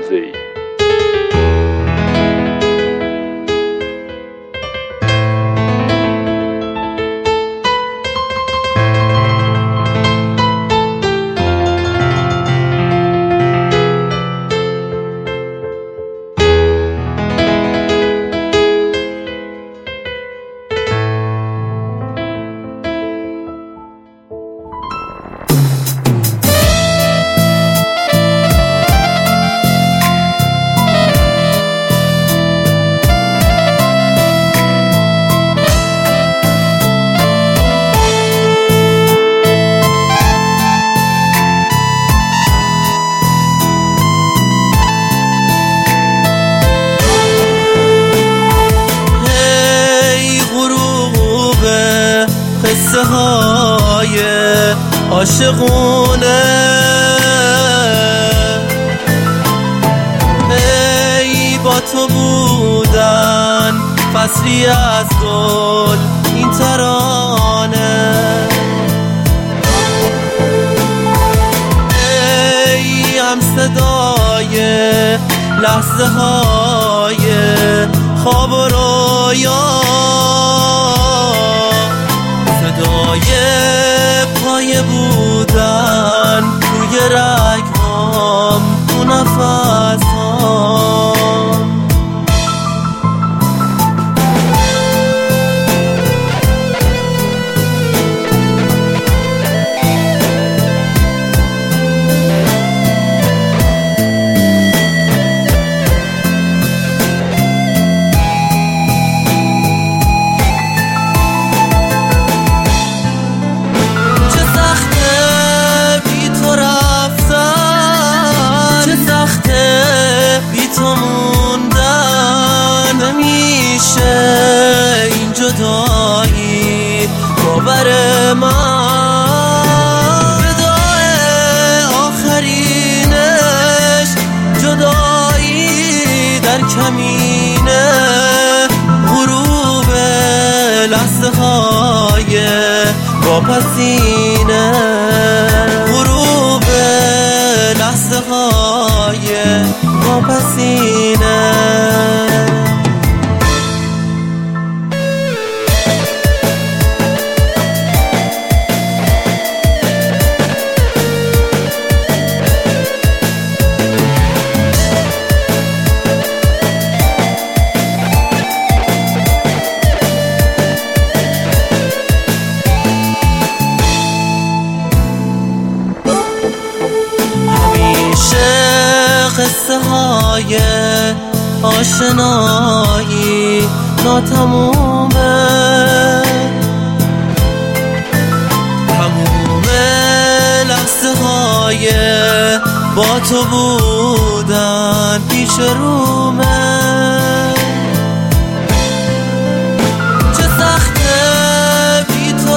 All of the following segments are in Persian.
تازه‌ای. قصه های عاشقونه، ای با تو بودن فصلی از گل این ترانه، ای هم صدای لحظه های خواب و رویا، صدای پای بودن توی رگهام تو نفسهام. این جدایی باور من ردای آخرینش، جدایی در کمینه، غروب لحظه های واپسینه، غروب لحظه های واپسینه. قصه های آشنایی ناتمومه، تموم لحظه های با تو بودن پیش رومه، چه سخته بی تو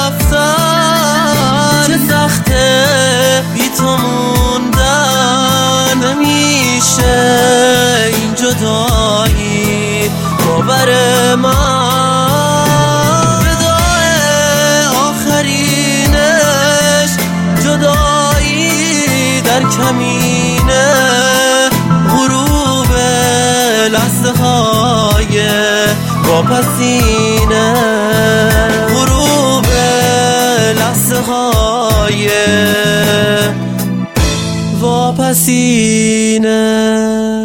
رفتن، چه سخته بی تو موندن، نمیشه این جدایی باور من ردای آخرینش، جدایی در کمینه، غروب لحظه های واپسینه، غروب لحظه های واپسینه.